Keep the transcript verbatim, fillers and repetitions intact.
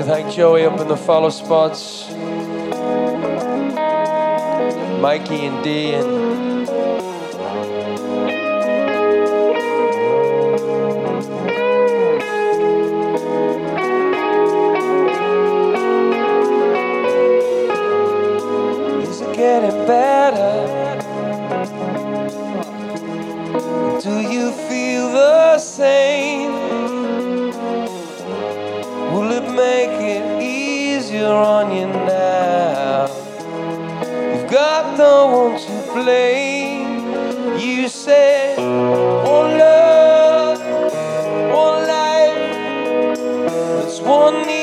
to thank Joey up in the follow spots, Mikey and Dee, and is it getting better? Do you feel the same? Will it make it easier on you now? You've got no one to blame. You said one love, one life, it's one need.